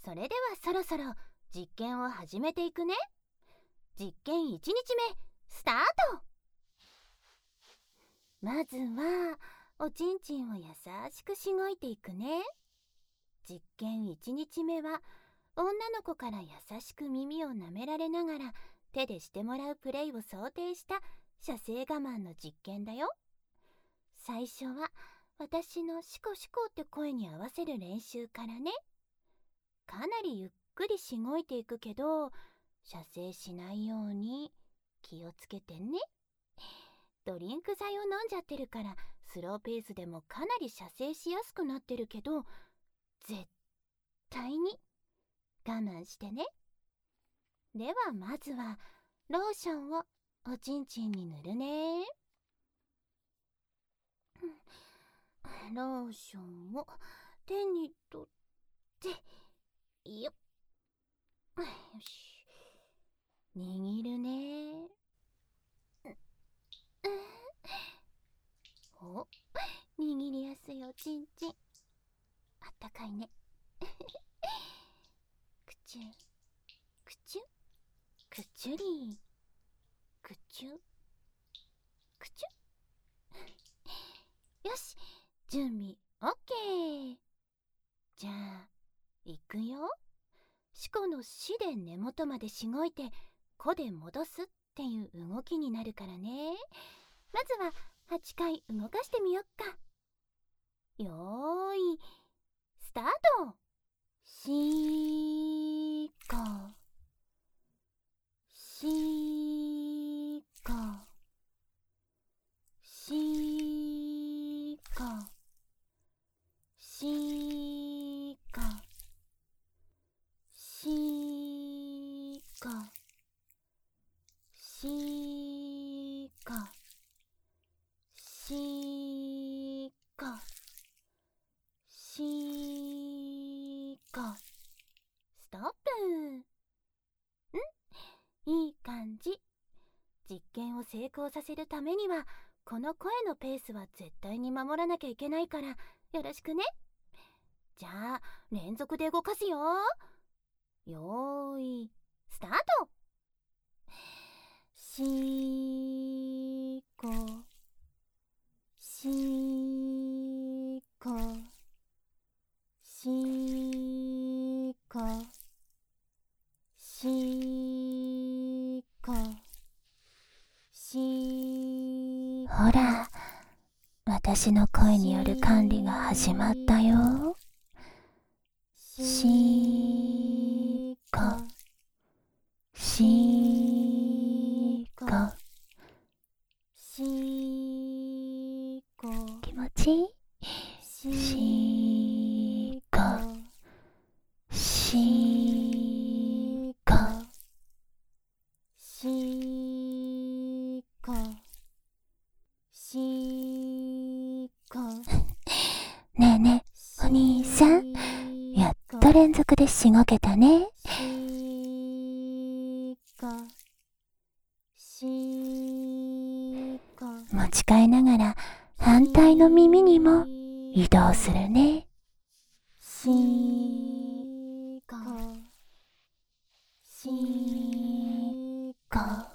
それではそろそろ実験を始めていくね。実験1日目スタート。まずはおちんちんを優しくしごいていくね。実験1日目は女の子から優しく耳を舐められながら手でしてもらうプレイを想定した射精我慢の実験だよ。最初は私のシコシコって声に合わせる練習からね。かなりゆっくりしごいていくけど、射精しないように気をつけてね。ドリンク剤を飲んじゃってるからスローペースでもかなり射精しやすくなってるけど、絶対に我慢してね。ではまずはローションをおちんちんに塗るね。ローションを手に取ってよし、握るね。お、握りやすいおちんちん、あったかいね。くちゅくちゅくちゅりくちゅくちゅ。よし、準備 OK。 じゃあいくよ。シコのしで根元までしごいてこで戻すっていう動きになるからね。まずは8回動かしてみよっか。よーいスタート。しこしこしこしこしこしこしこしこ。ストップ。いい感じ。実験を成功させるためにはこの声のペースは絶対に守らなきゃいけないからよろしくね。じゃあ連続で動かすよ。よーいスタート。しこしこしこしこしこ。ほら、私の声による管理が始まったよ。しこしこしこ。気持ちいい？しこしこしこしこ。ねえねえ、お兄さん、やっと連続でしごけたね。しこしこ。持ち替えながら反対の耳にも移動するね。しこしこ。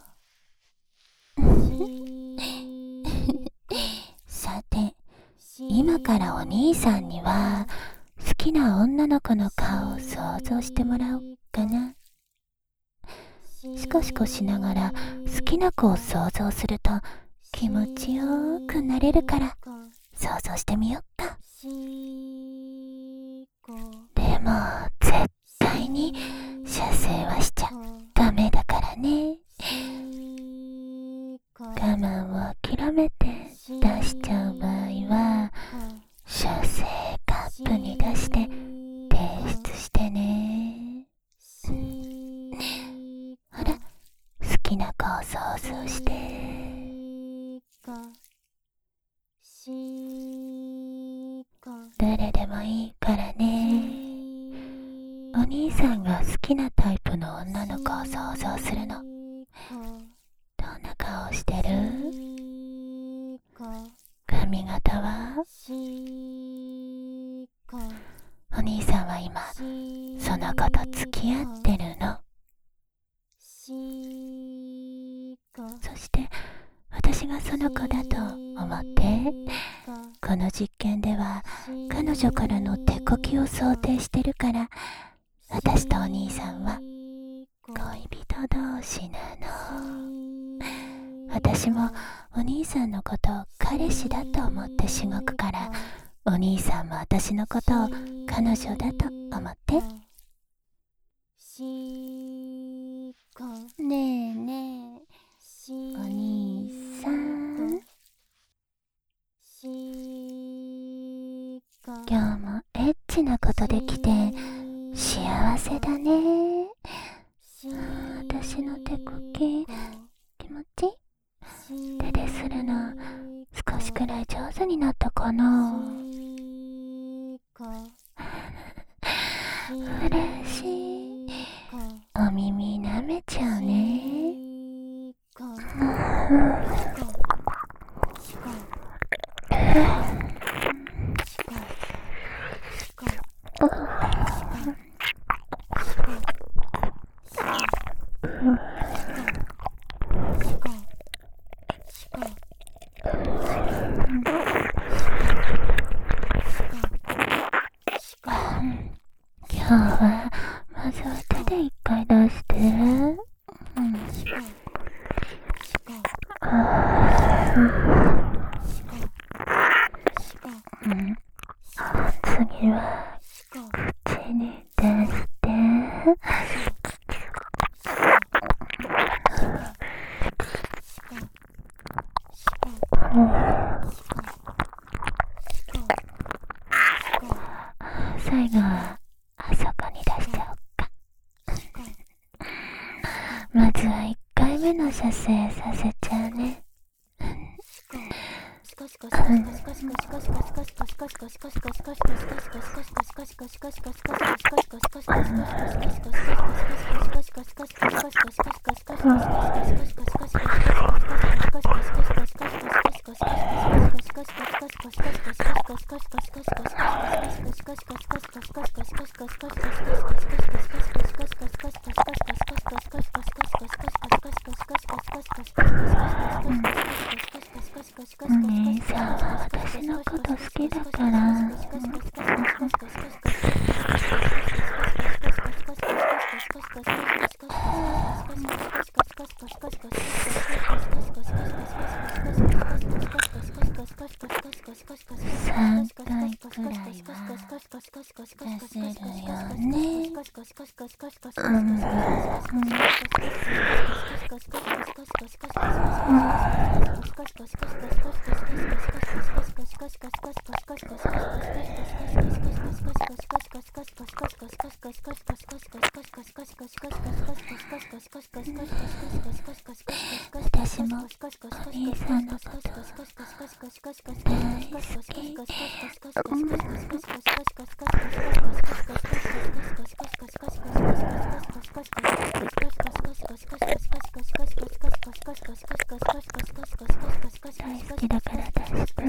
さて、今からお兄さんには好きな女の子の顔を想像してもらおうかな。シコシコしながら好きな子を想像すると気持ちよくなれるから想像してみよっか。でも絶対に射精はしちゃダメだからね。我慢を諦めて出しちゃう場合は射精カップに出して提出してね。ほら、好きな子を想像して。誰でもいいからね。お兄さんが好きなタイプの女の子を想像するの。どんな顔してる？髪型は？お兄さんは今その子と付き合ってるの。そして私がその子だと思って。この実験では彼女からの手こきを想定してるから、私とお兄さんは恋人同士なの。私もお兄さんのことを彼氏だと思ってしごくから、お兄さんも私のことを彼女だと思って。ねえねえ、お兄さん、今日もエッチなことできて幸せだね。私の手こき気持ちいい？手でするの少しくらい上手になったかな？嬉しい。お耳舐めちゃうね。今日はまずは手で一回出して。次は口に出して。最後はあそこに出しちゃおうか。まずは1回目の射精させちゃうね。お兄さんは私のこと好きだから。3回くらいは出せるよね。私もお兄さんのこと大好き。大好きだから大好き。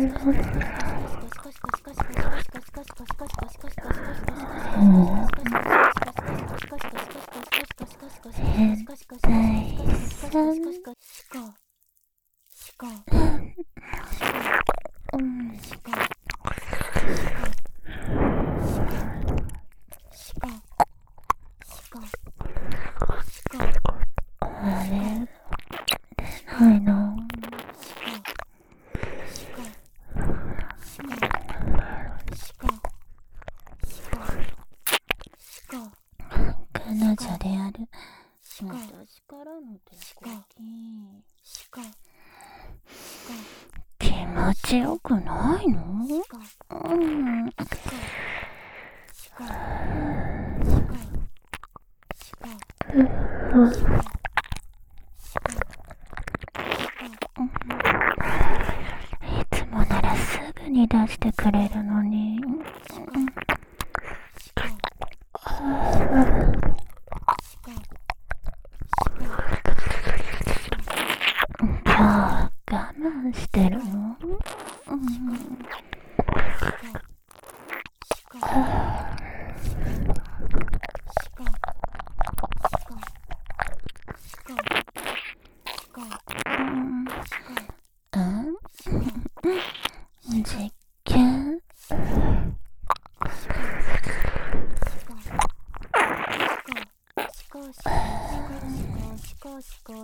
変態さん。あれ出ないの？彼女である私からの手こき気持ちよくないの？いつもならすぐに出してくれるのに。今日は我慢してるの？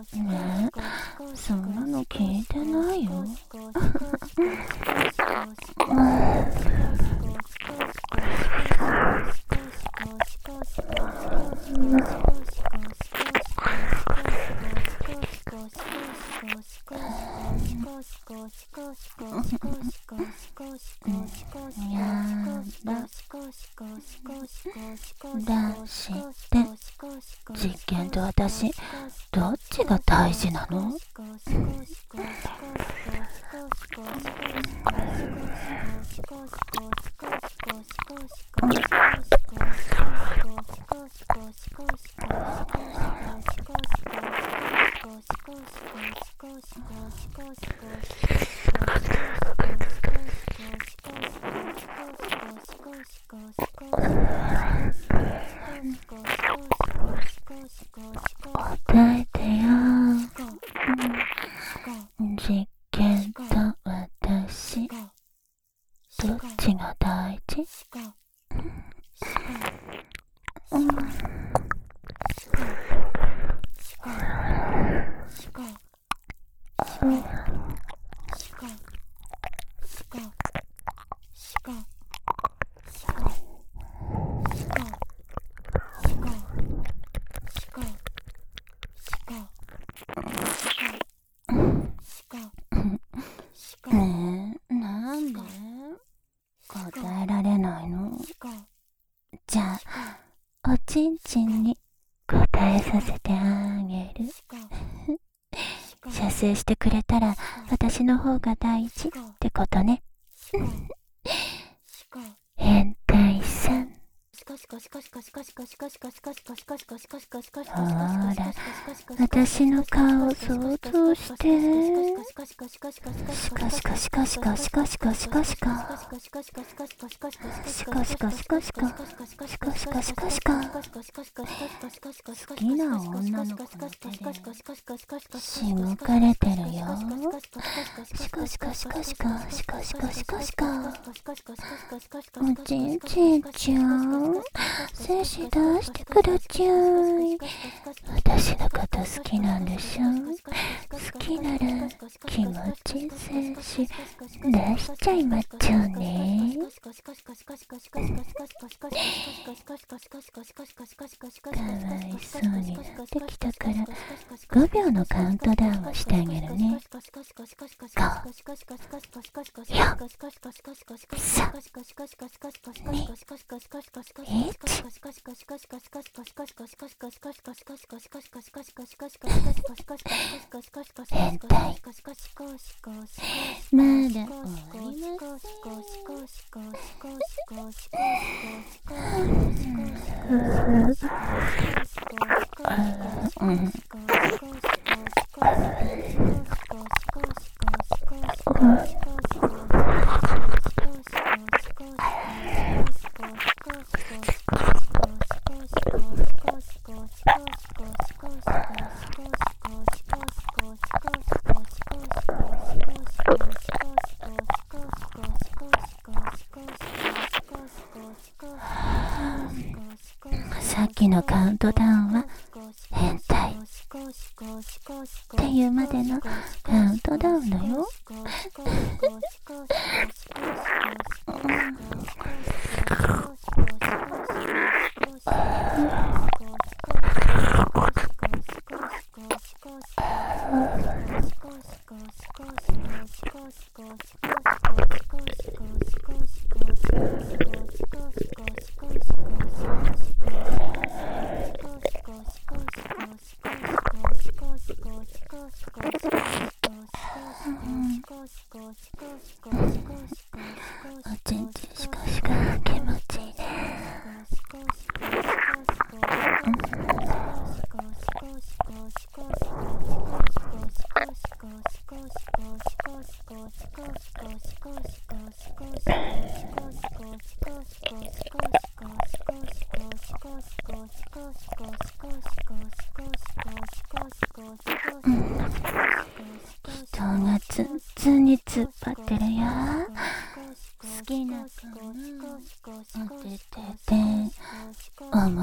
ねえ、そんなの聞いてないよ。だして実験と私どっちが大事なの？答えてよ。実験と私どっちが大事？ねえ、なんで答えられないの？じゃあおちんちんに答えさせてあげる。射精してくれたら私の方が大事ってことね。変態さん。ほら、私の顔を想像して。シカシカシカシカシカシカシカシカシカシカシカシカシカシカシカシカシカ。好きな女の子の手でしむかれてるよ。シカシカシカシカシカシカシカシカ。おちんちんちゃん、精子出してくだちゃい。私のこと好きなんでしょ？好きなら気持ちいい精子出しちゃいまっちゃうね。かわいそうになってきたから5秒のカウントダウンをしてあげるね。変態。まだ終わりません。さっきのカウントダウンは変態っていうまでのカウントダウンだよ。おちんちんしかしか気持ちいいね。人がツンツンに突っ張ってるよ。好きな子のおててで思